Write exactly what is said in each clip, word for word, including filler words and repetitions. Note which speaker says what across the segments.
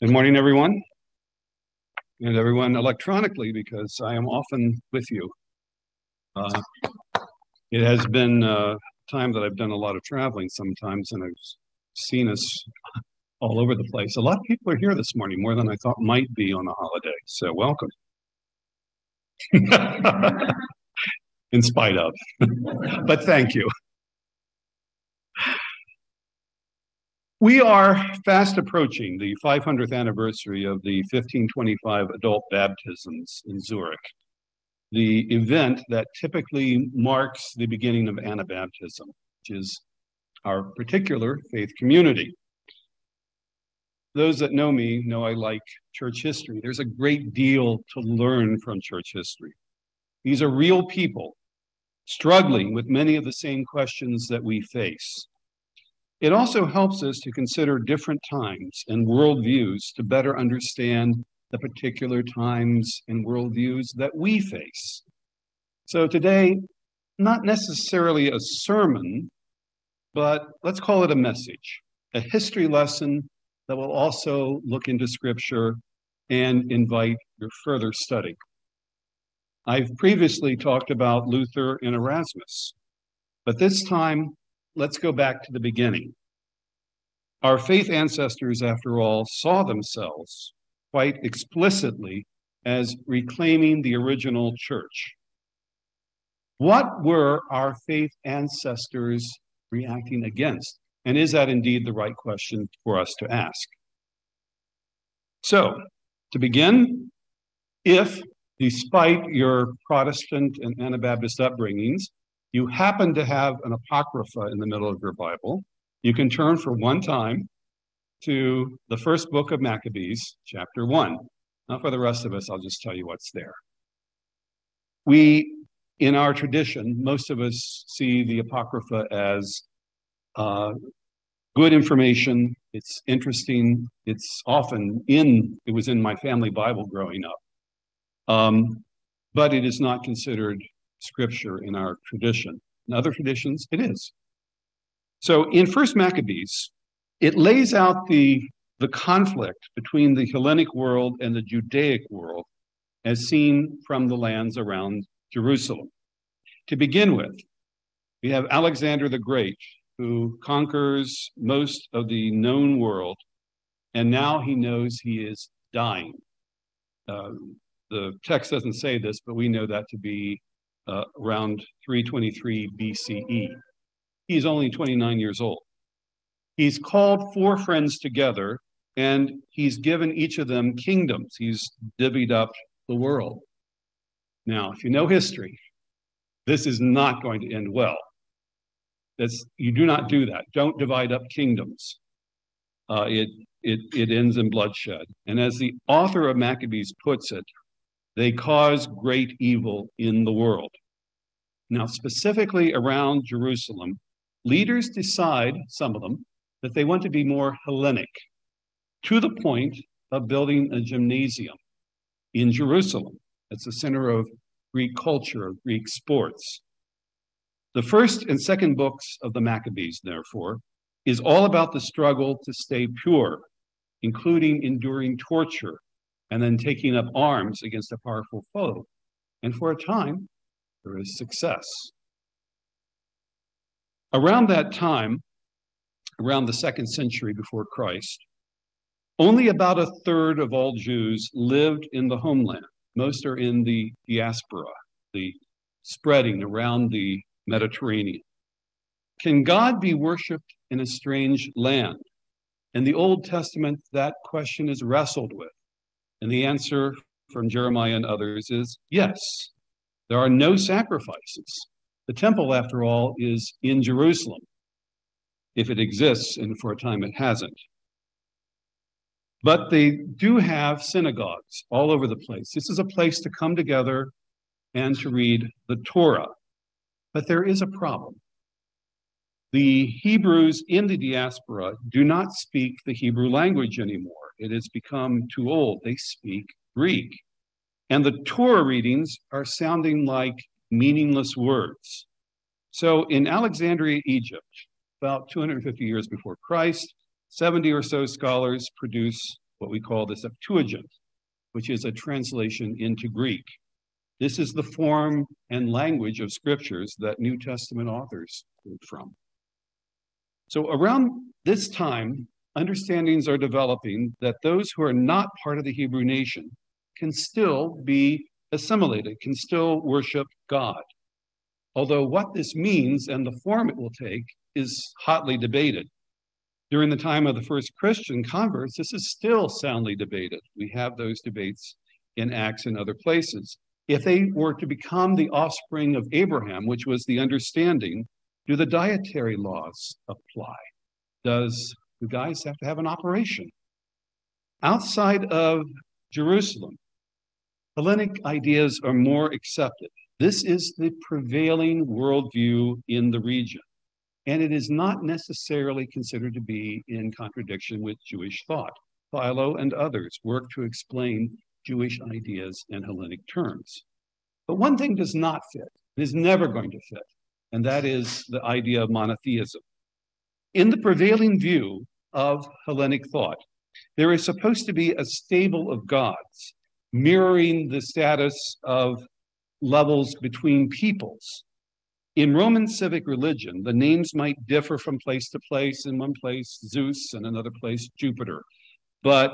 Speaker 1: Good morning, everyone, and everyone electronically, because I am often with you. Uh, it has been uh, time that I've done a lot of traveling sometimes, and I've seen us all over the place. A lot of people are here this morning, more than I thought might be on a holiday, so welcome. In spite of, but thank you. We are fast approaching the five hundredth anniversary of the fifteen twenty-five adult baptisms in Zurich, the event that typically marks the beginning of Anabaptism, which is our particular faith community. Those that know me know I like church history. There's a great deal to learn from church history. These are real people struggling with many of the same questions that we face. It also helps us to consider different times and worldviews to better understand the particular times and worldviews that we face. So today, not necessarily a sermon, but let's call it a message, a history lesson that will also look into Scripture and invite your further study. I've previously talked about Luther and Erasmus, but this time, let's go back to the beginning. Our faith ancestors, after all, saw themselves quite explicitly as reclaiming the original church. What were our faith ancestors reacting against? And is that indeed the right question for us to ask? So, to begin, if, despite your Protestant and Anabaptist upbringings, you happen to have an Apocrypha in the middle of your Bible, you can turn for one time to the first book of Maccabees, chapter one. Now, for the rest of us, I'll just tell you what's there. We, in our tradition, most of us see the Apocrypha as uh, good information. It's interesting. It's often in, it was in my family Bible growing up. Um, but it is not considered scripture in our tradition. In other traditions, it is. So in First Maccabees, it lays out the, the conflict between the Hellenic world and the Judaic world as seen from the lands around Jerusalem. To begin with, we have Alexander the Great, who conquers most of the known world, and now he knows he is dying. Uh, the text doesn't say this, but we know that to be uh, around three twenty-three B C E. He's only twenty-nine years old. He's called four friends together, and he's given each of them kingdoms. He's divvied up the world. Now, if you know history, this is not going to end well. That's, you do not do that. Don't divide up kingdoms. Uh, it, it, it ends in bloodshed. And as the author of Maccabees puts it, they cause great evil in the world. Now, specifically around Jerusalem, leaders decide, some of them, that they want to be more Hellenic, to the point of building a gymnasium in Jerusalem. It's the center of Greek culture, of Greek sports. The first and second books of the Maccabees, therefore, is all about the struggle to stay pure, including enduring torture and then taking up arms against a powerful foe. And for a time, there is success. Around that time, around the second century before Christ, only about a third of all Jews lived in the homeland. Most are in the diaspora, the spreading around the Mediterranean. Can God be worshipped in a strange land? In the Old Testament, that question is wrestled with. And the answer from Jeremiah and others is yes. There are no sacrifices. The temple, after all, is in Jerusalem, if it exists, and for a time it hasn't. But they do have synagogues all over the place. This is a place to come together and to read the Torah. But there is a problem. The Hebrews in the diaspora do not speak the Hebrew language anymore. It has become too old. They speak Greek. And the Torah readings are sounding like meaningless words. So in Alexandria, Egypt, about two hundred fifty years before Christ, seventy or so scholars produce what we call the Septuagint, which is a translation into Greek. This is the form and language of scriptures that New Testament authors wrote from. So around this time, understandings are developing that those who are not part of the Hebrew nation can still be assimilated, can still worship God. Although what this means and the form it will take is hotly debated. During the time of the first Christian converts, this is still soundly debated. We have those debates in Acts and other places. If they were to become the offspring of Abraham, which was the understanding, do the dietary laws apply? Does the guys have to have an operation? Outside of Jerusalem, Hellenic ideas are more accepted. This is the prevailing worldview in the region, and it is not necessarily considered to be in contradiction with Jewish thought. Philo and others work to explain Jewish ideas in Hellenic terms. But one thing does not fit, it is never going to fit, and that is the idea of monotheism. In the prevailing view of Hellenic thought, there is supposed to be a stable of gods, mirroring the status of levels between peoples. In Roman civic religion, the names might differ from place to place. In one place, Zeus, and another place, Jupiter. But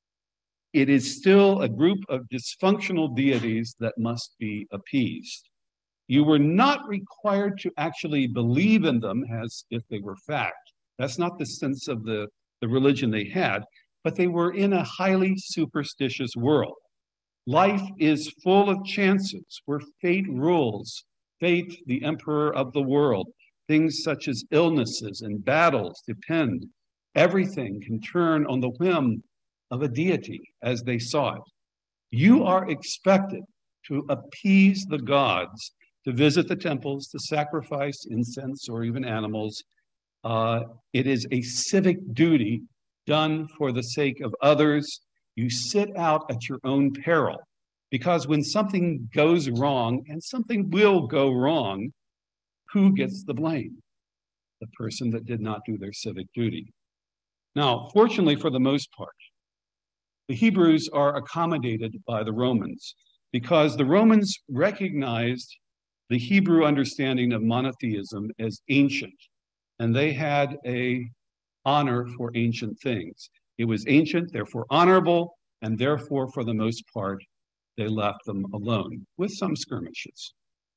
Speaker 1: it is still a group of dysfunctional deities that must be appeased. You were not required to actually believe in them as if they were fact. That's not the sense of the, the religion they had, but they were in a highly superstitious world. Life is full of chances where fate rules. Fate, the emperor of the world. Things such as illnesses and battles depend. Everything can turn on the whim of a deity as they saw it. You are expected to appease the gods, to visit the temples, to sacrifice incense or even animals. Uh, it is a civic duty done for the sake of others. You sit out at your own peril, because when something goes wrong, and something will go wrong, who gets the blame? The person that did not do their civic duty. Now, fortunately for the most part, the Hebrews are accommodated by the Romans, because the Romans recognized the Hebrew understanding of monotheism as ancient, and they had a honor for ancient things. It was ancient, therefore honorable, and therefore, for the most part, they left them alone, with some skirmishes.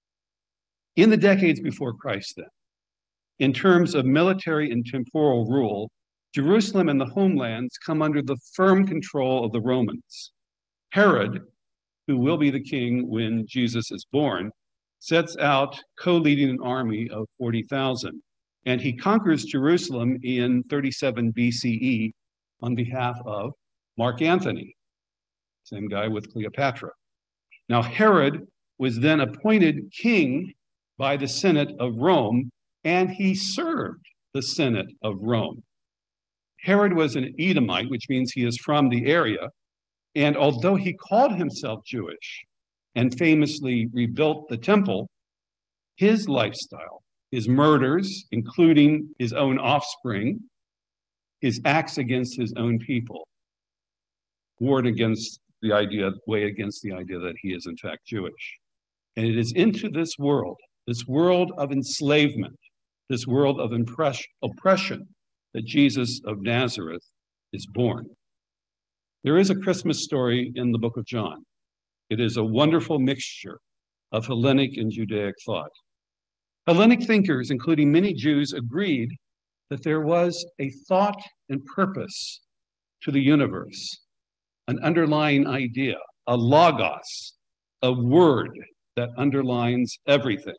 Speaker 1: In the decades before Christ, then, in terms of military and temporal rule, Jerusalem and the homelands come under the firm control of the Romans. Herod, who will be the king when Jesus is born, sets out co-leading an army of forty thousand, and he conquers Jerusalem in thirty-seven B C E on behalf of Mark Antony, same guy with Cleopatra. Now, Herod was then appointed king by the Senate of Rome, and he served the Senate of Rome. Herod was an Edomite, which means he is from the area, and although he called himself Jewish and famously rebuilt the temple, his lifestyle, his murders, including his own offspring, his acts against his own people, warred against the idea, way against the idea that he is in fact Jewish. And it is into this world, this world of enslavement, this world of oppression, that Jesus of Nazareth is born. There is a Christmas story in the book of John. It is a wonderful mixture of Hellenic and Judaic thought. Hellenic thinkers, including many Jews, agreed that there was a thought and purpose to the universe, an underlying idea, a logos, a word that underlines everything.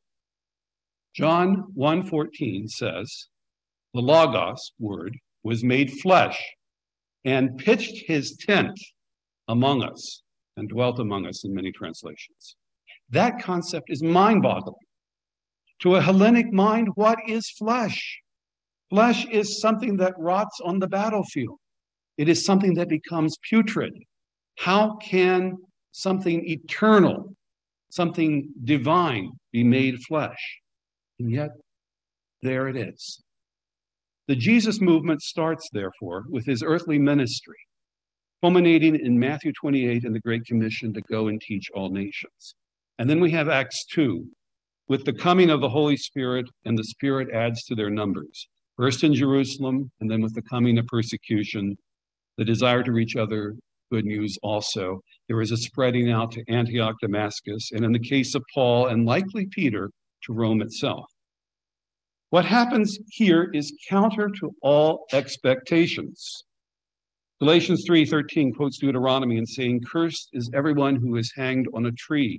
Speaker 1: John one fourteen says, the logos, word, was made flesh and pitched his tent among us and dwelt among us in many translations. That concept is mind-boggling. To a Hellenic mind, what is flesh? Flesh is something that rots on the battlefield. It is something that becomes putrid. How can something eternal, something divine, be made flesh? And yet, there it is. The Jesus movement starts, therefore, with his earthly ministry. culminating in Matthew twenty-eight and the Great Commission to go and teach all nations. And then we have Acts two, with the coming of the Holy Spirit, and the Spirit adds to their numbers. First in Jerusalem, and then with the coming of persecution, the desire to reach other good news also. There was a spreading out to Antioch, Damascus, and in the case of Paul, and likely Peter, to Rome itself. What happens here is counter to all expectations. Galatians three thirteen quotes Deuteronomy and saying, "Cursed is everyone who is hanged on a tree."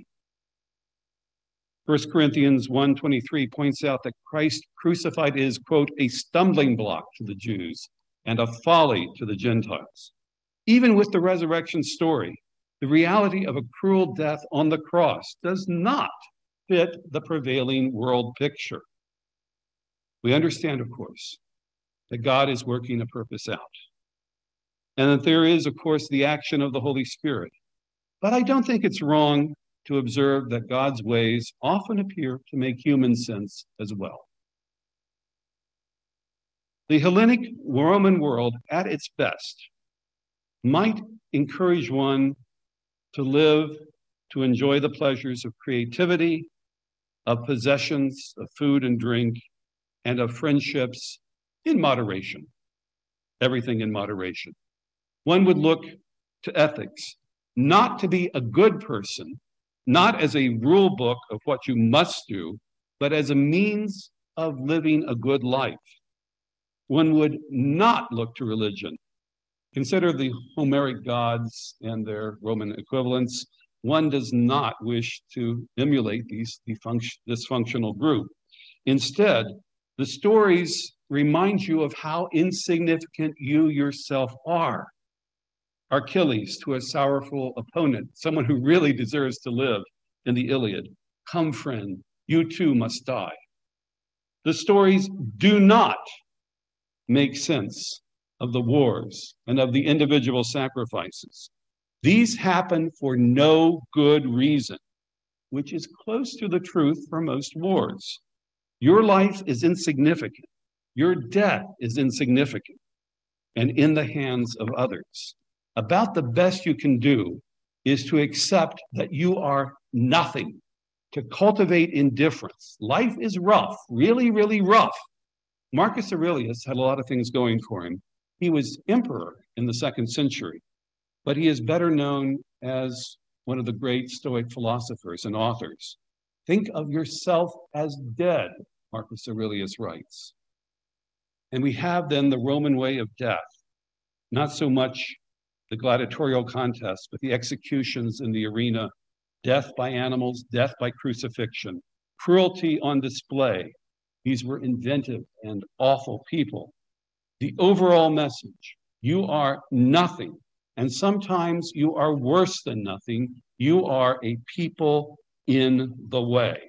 Speaker 1: First Corinthians one twenty-three points out that Christ crucified is, quote, "a stumbling block to the Jews and a folly to the Gentiles." Even with the resurrection story, the reality of a cruel death on the cross does not fit the prevailing world picture. We understand, of course, that God is working a purpose out, and that there is, of course, the action of the Holy Spirit. But I don't think it's wrong to observe that God's ways often appear to make human sense as well. The Hellenic Roman world, at its best, might encourage one to live, to enjoy the pleasures of creativity, of possessions, of food and drink, and of friendships in moderation. Everything in moderation. One would look to ethics, not to be a good person, not as a rule book of what you must do, but as a means of living a good life. One would not look to religion. Consider the Homeric gods and their Roman equivalents. One does not wish to emulate these dysfunctional group. Instead, the stories remind you of how insignificant you yourself are. Achilles to a sorrowful opponent, someone who really deserves to live in the Iliad. Come, friend, you too must die. The stories do not make sense of the wars and of the individual sacrifices. These happen for no good reason, which is close to the truth for most wars. Your life is insignificant. Your death is insignificant and in the hands of others. About the best you can do is to accept that you are nothing, to cultivate indifference. Life is rough, really, really rough. Marcus Aurelius had a lot of things going for him. He was emperor in the second century, but he is better known as one of the great Stoic philosophers and authors. Think of yourself as dead, Marcus Aurelius writes. And we have then the Roman way of death, not so much the gladiatorial contest, but the executions in the arena, death by animals, death by crucifixion, cruelty on display. These were inventive and awful people. The overall message, you are nothing, and sometimes you are worse than nothing. You are a people in the way.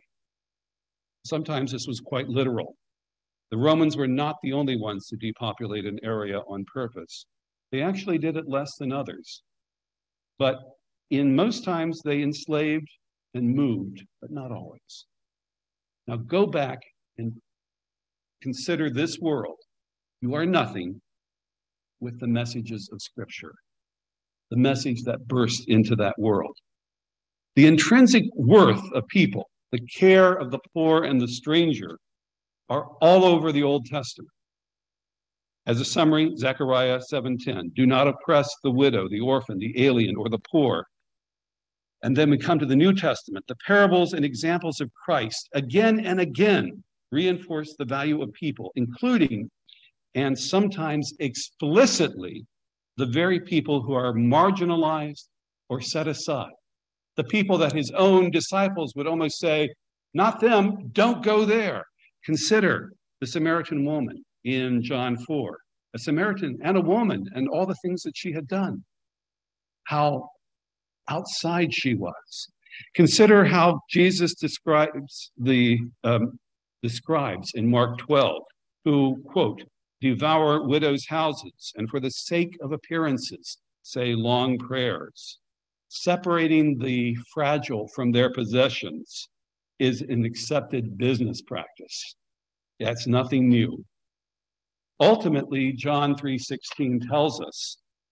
Speaker 1: Sometimes this was quite literal. The Romans were not the only ones to depopulate an area on purpose. They actually did it less than others. But in most times, they enslaved and moved, but not always. Now go back and consider this world. You are nothing with the messages of Scripture, the message that burst into that world. The intrinsic worth of people, the care of the poor and the stranger, are all over the Old Testament. As a summary, Zechariah seven ten, do not oppress the widow, the orphan, the alien, or the poor. And then we come to the New Testament. The parables and examples of Christ again and again reinforce the value of people, including and sometimes explicitly the very people who are marginalized or set aside. The people that his own disciples would almost say, not them, don't go there. Consider the Samaritan woman in John four, a Samaritan and a woman and all the things that she had done, how outside she was. Consider how Jesus describes the um, describes in Mark twelve, who, quote, devour widows' houses and for the sake of appearances say long prayers. Separating the fragile from their possessions is an accepted business practice. That's nothing new. Ultimately, John three sixteen tells us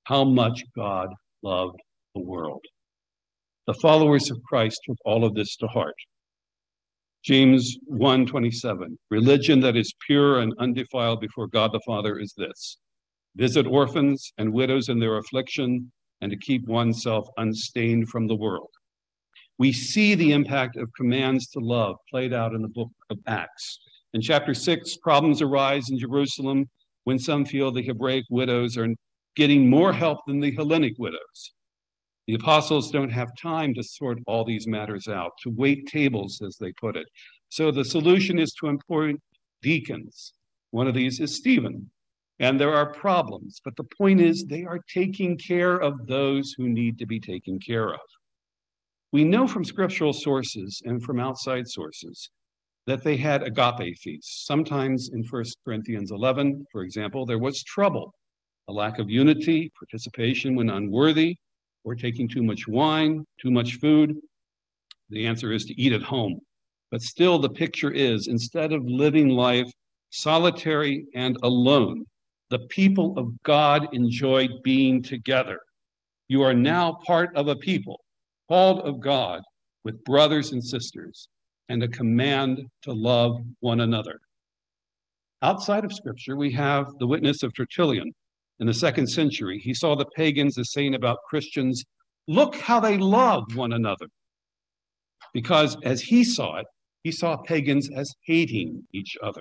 Speaker 1: how much God loved the world. The followers of Christ took all of this to heart. James one twenty-seven, religion that is pure and undefiled before God the Father is this: visit orphans and widows in their affliction, and to keep oneself unstained from the world. We see the impact of commands to love played out in the book of Acts. In chapter six, problems arise in Jerusalem when some feel the Hebraic widows are getting more help than the Hellenic widows. The apostles don't have time to sort all these matters out, to wait tables, as they put it. So the solution is to appoint deacons. One of these is Stephen. And there are problems, but the point is they are taking care of those who need to be taken care of. We know from scriptural sources and from outside sources that they had agape feasts. Sometimes in First Corinthians eleven, for example, there was trouble, a lack of unity, participation when unworthy, or taking too much wine, too much food. The answer is to eat at home. But still, the picture is, instead of living life solitary and alone, the people of God enjoyed being together. You are now part of a people called of God with brothers and sisters, and a command to love one another. Outside of Scripture, we have the witness of Tertullian. In the second century, he saw the pagans as saying about Christians, look how they love one another. Because as he saw it, he saw pagans as hating each other.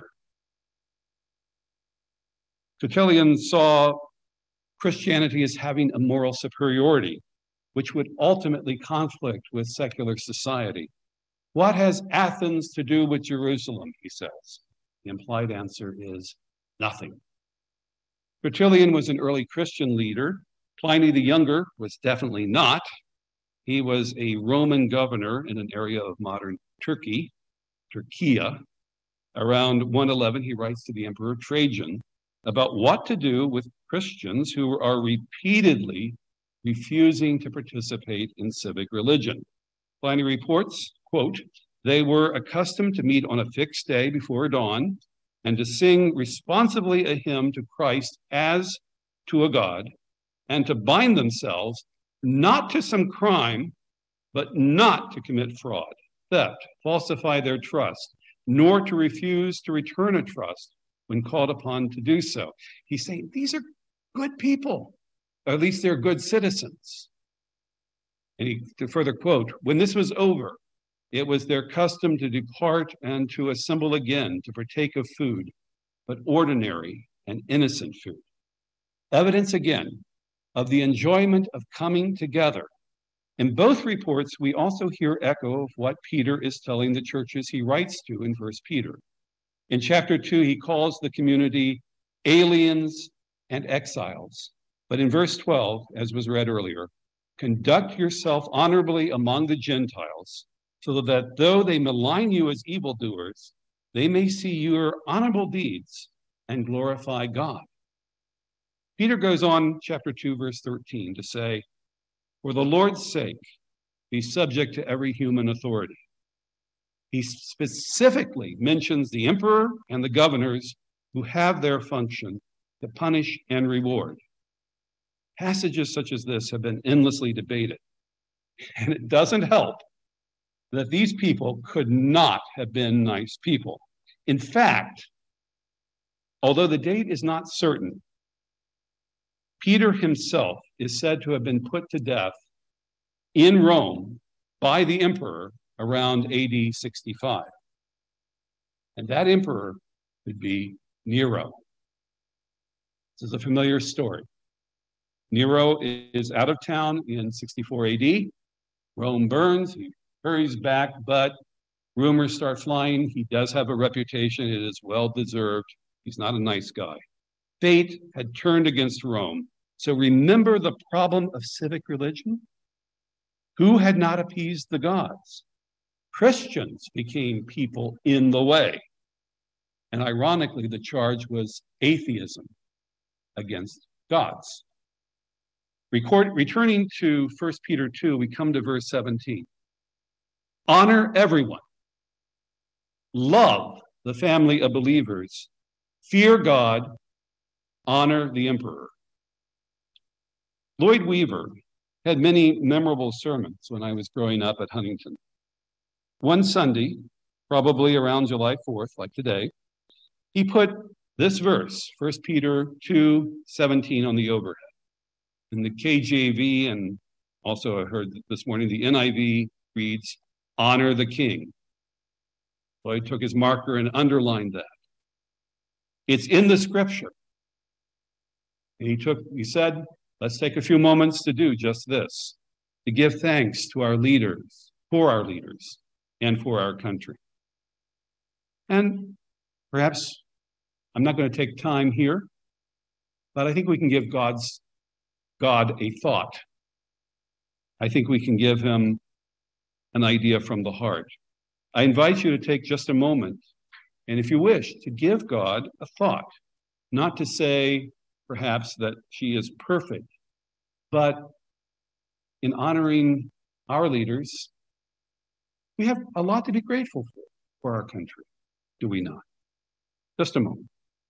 Speaker 1: Tertullian saw Christianity as having a moral superiority, which would ultimately conflict with secular society. What has Athens to do with Jerusalem, he says? The implied answer is nothing. Tertullian was an early Christian leader. Pliny the Younger was definitely not. He was a Roman governor in an area of modern Turkey, Turkiya. Around one eleven, he writes to the Emperor Trajan about what to do with Christians who are repeatedly refusing to participate in civic religion. Pliny reports, quote, they were accustomed to meet on a fixed day before dawn and to sing responsively a hymn to Christ as to a God, and to bind themselves not to some crime, but not to commit fraud, theft, falsify their trust, nor to refuse to return a trust when called upon to do so. He's saying these are good people, or at least they're good citizens. And he, to further quote, when this was over, it was their custom to depart and to assemble again to partake of food, but ordinary and innocent food. Evidence again of the enjoyment of coming together. In both reports, we also hear echo of what Peter is telling the churches he writes to in First Peter. In chapter two, he calls the community aliens and exiles. But in verse twelve, as was read earlier, conduct yourself honorably among the Gentiles, so that though they malign you as evildoers, they may see your honorable deeds and glorify God. Peter goes on, chapter two, verse thirteen, to say, for the Lord's sake, be subject to every human authority. He specifically mentions the emperor and the governors who have their function to punish and reward. Passages such as this have been endlessly debated, and it doesn't help that these people could not have been nice people. In fact, although the date is not certain, Peter himself is said to have been put to death in Rome by the emperor around A D sixty-five. And that emperor would be Nero. This is a familiar story. Nero is out of town in sixty-four A D. Rome burns, he hurries back, but rumors start flying. He does have a reputation. It is well deserved. He's not a nice guy. Fate had turned against Rome. So remember the problem of civic religion? Who had not appeased the gods? Christians became people in the way. And ironically, the charge was atheism against gods. Record, returning to First Peter two, we come to verse seventeen. Honor everyone. Love the family of believers. Fear God. Honor the emperor. Lloyd Weaver had many memorable sermons when I was growing up at Huntington. One Sunday, probably around July fourth, like today, he put this verse, First Peter two seventeen, on the overhead. In the K J V, and also I heard this morning, the N I V reads, "Honor the king." Lloyd took his marker and underlined that. It's in the scripture. And he took, he said, let's take a few moments to do just this, to give thanks to our leaders, for our leaders, and for our country. And perhaps I'm not going to take time here, but I think we can give God's God a thought. I think we can give him an idea from the heart. I invite you to take just a moment, and if you wish, to give God a thought, not to say perhaps that she is perfect, but in honoring our leaders, we have a lot to be grateful for, for our country, do we not? Just a moment.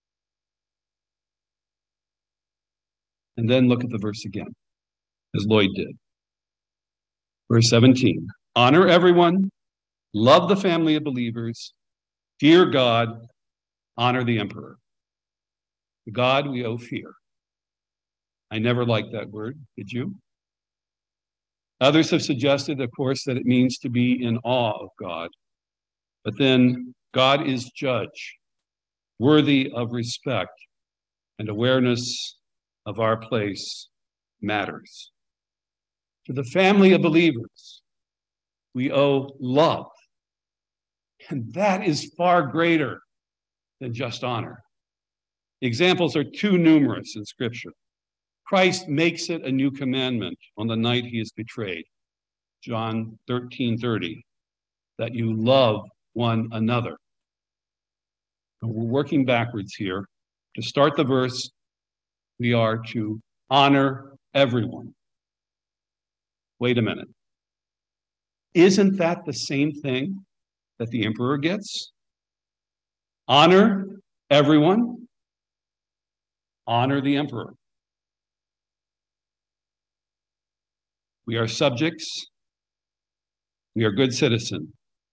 Speaker 1: And then look at the verse again, as Lloyd did. Verse seventeen, honor everyone, love the family of believers, fear God, honor the emperor. God we owe fear. I never liked that word, did you? Others have suggested, of course, that it means to be in awe of God. But then God is judge, worthy of respect, and awareness of our place matters. To the family of believers, we owe love. And that is far greater than just honor. Examples are too numerous in Scripture. Christ makes it a new commandment on the night he is betrayed. John thirteen thirty, that you love one another. And we're working backwards here. To start the verse, we are to honor everyone. Wait a minute. Isn't that the same thing that the emperor gets? Honor everyone. Honor the emperor. We are subjects. We are good citizens.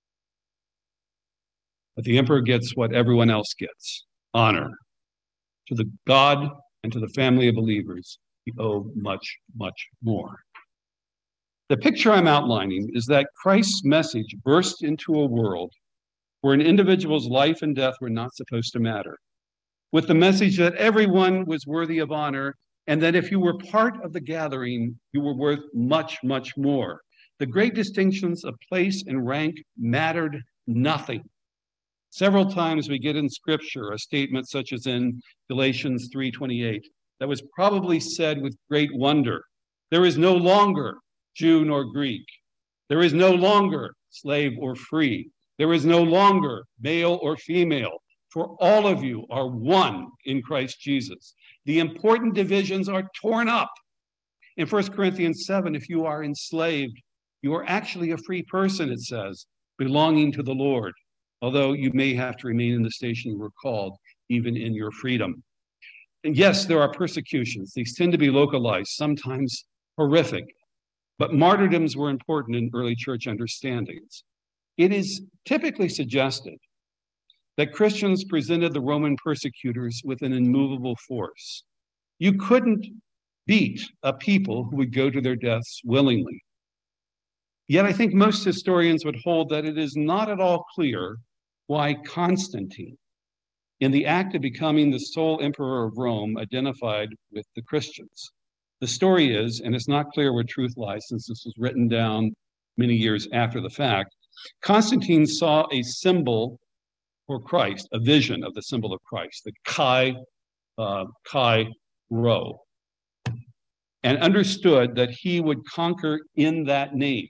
Speaker 1: But the emperor gets what everyone else gets, honor. To the God and to the family of believers, we owe much, much more. The picture I'm outlining is that Christ's message burst into a world where an individual's life and death were not supposed to matter, with the message that everyone was worthy of honor, and that if you were part of the gathering, you were worth much, much more. The great distinctions of place and rank mattered nothing. Several times we get in Scripture a statement such as in Galatians three twenty-eight that was probably said with great wonder. There is no longer Jew nor Greek. There is no longer slave or free. There is no longer male or female. For all of you are one in Christ Jesus. The important divisions are torn up. In First Corinthians seven, if you are enslaved, you are actually a free person, it says, belonging to the Lord, although you may have to remain in the station you were called, even in your freedom. And yes, there are persecutions. These tend to be localized, sometimes horrific, but martyrdoms were important in early church understandings. It is typically suggested that Christians presented the Roman persecutors with an immovable force. You couldn't beat a people who would go to their deaths willingly. Yet I think most historians would hold that it is not at all clear why Constantine, in the act of becoming the sole emperor of Rome, identified with the Christians. The story is, and it's not clear where truth lies since this was written down many years after the fact, Constantine saw a symbol for Christ, a vision of the symbol of Christ, the Chi, uh, Chi Rho, and understood that he would conquer in that name.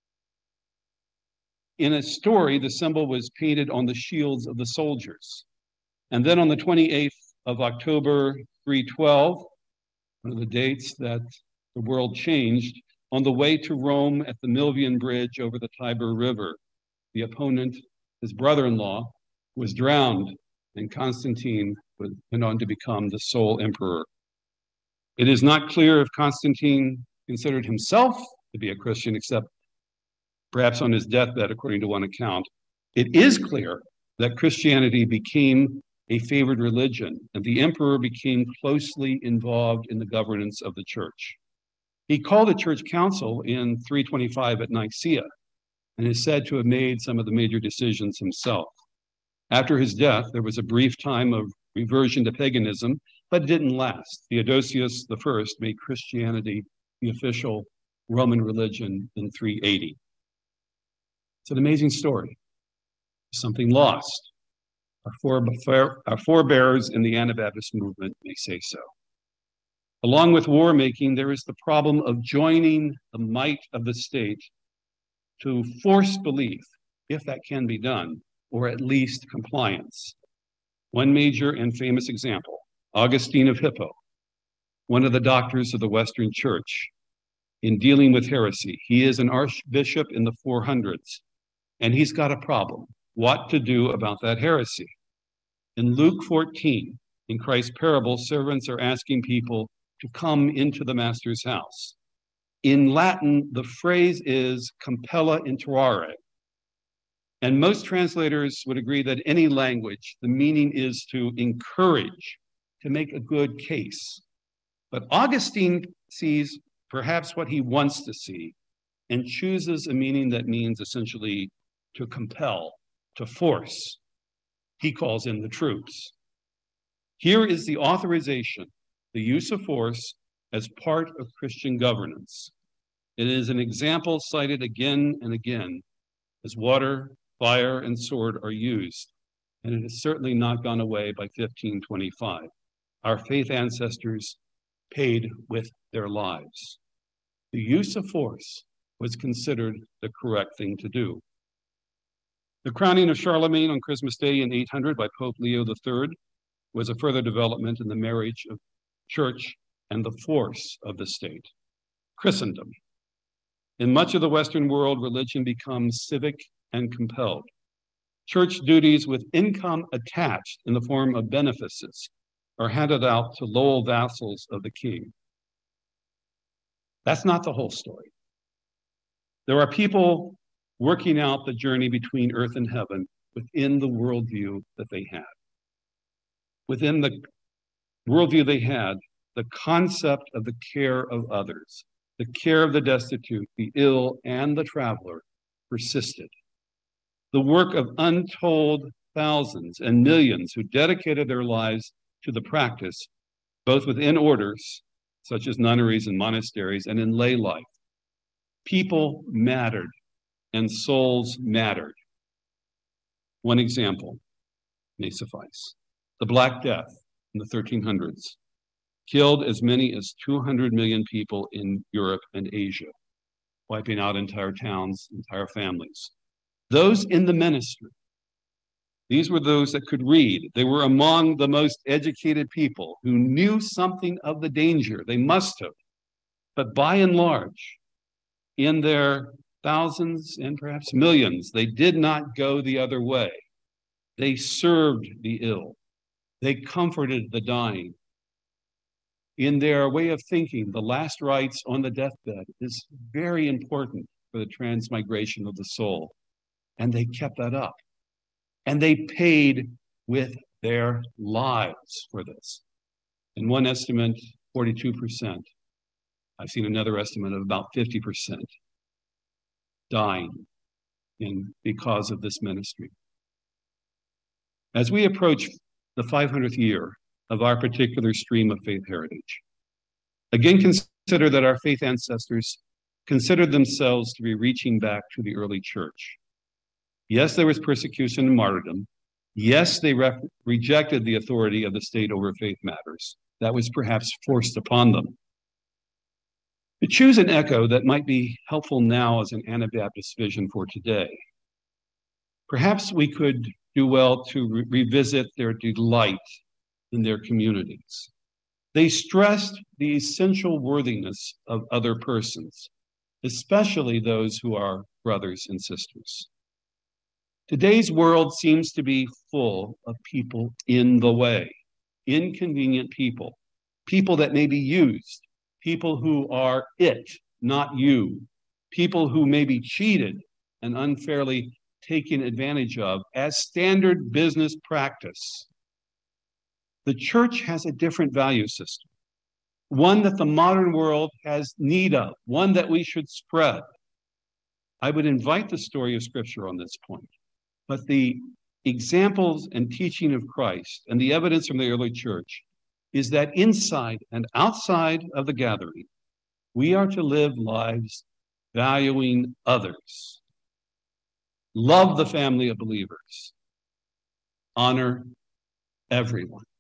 Speaker 1: In a story, the symbol was painted on the shields of the soldiers. And then on the twenty-eighth of October, three twelve, one of the dates that the world changed, on the way to Rome at the Milvian Bridge over the Tiber River, the opponent, his brother-in-law, was drowned, and Constantine went on to become the sole emperor. It is not clear if Constantine considered himself to be a Christian, except perhaps on his deathbed, according to one account. It is clear that Christianity became a favored religion, and the emperor became closely involved in the governance of the church. He called a church council in three twenty-five at Nicaea, and is said to have made some of the major decisions himself. After his death, there was a brief time of reversion to paganism, but it didn't last. Theodosius the First made Christianity the official Roman religion in three eighty. It's an amazing story. Something lost. Our, forebe- our forebears in the Anabaptist movement may say so. Along with war making, there is the problem of joining the might of the state to force belief, if that can be done, or at least compliance. One major and famous example, Augustine of Hippo, one of the doctors of the Western Church, in dealing with heresy. He is an archbishop in the four hundreds, and he's got a problem. What to do about that heresy? In Luke fourteen, in Christ's parable, servants are asking people to come into the master's house. In Latin, the phrase is compella intrare. And most translators would agree that any language, the meaning is to encourage, to make a good case. But Augustine sees perhaps what he wants to see and chooses a meaning that means essentially to compel, to force. He calls in the troops. Here is the authorization, the use of force as part of Christian governance. It is an example cited again and again as water, fire, and sword are used, and it has certainly not gone away by fifteen twenty-five. Our faith ancestors paid with their lives. The use of force was considered the correct thing to do. The crowning of Charlemagne on Christmas Day in eight hundred by Pope Leo the Third was a further development in the marriage of church and the force of the state. Christendom. In much of the Western world, religion becomes civic and compelled. Church duties with income attached in the form of benefices are handed out to loyal vassals of the king. That's not the whole story. There are people working out the journey between earth and heaven within the worldview that they had. Within the worldview they had, the concept of the care of others, the care of the destitute, the ill, and the traveler persisted. The work of untold thousands and millions who dedicated their lives to the practice, both within orders, such as nunneries and monasteries, and in lay life. People mattered, and souls mattered. One example may suffice. The Black Death in the thirteen hundreds killed as many as two hundred million people in Europe and Asia, wiping out entire towns, entire families. Those in the ministry, these were those that could read. They were among the most educated people who knew something of the danger. They must have. But by and large, in their thousands and perhaps millions, they did not go the other way. They served the ill. They comforted the dying. In their way of thinking, the last rites on the deathbed is very important for the transmigration of the soul. And they kept that up. And they paid with their lives for this. In one estimate, forty-two percent. I've seen another estimate of about fifty percent dying in, because of this ministry. As we approach the five hundredth year of our particular stream of faith heritage, again consider that our faith ancestors considered themselves to be reaching back to the early church. Yes, there was persecution and martyrdom. Yes, they re- rejected the authority of the state over faith matters. That was perhaps forced upon them. To choose an echo that might be helpful now as an Anabaptist vision for today, perhaps we could do well to re- revisit their delight in their communities. They stressed the essential worthiness of other persons, especially those who are brothers and sisters. Today's world seems to be full of people in the way, inconvenient people people that may be used, people who are it, not you, people who may be cheated and unfairly taken advantage of as standard business practice. The church has a different value system, one that the modern world has need of, one that we should spread. I would invite the story of Scripture on this point, but the examples and teaching of Christ and the evidence from the early church is that inside and outside of the gathering, we are to live lives valuing others, love the family of believers, honor everyone.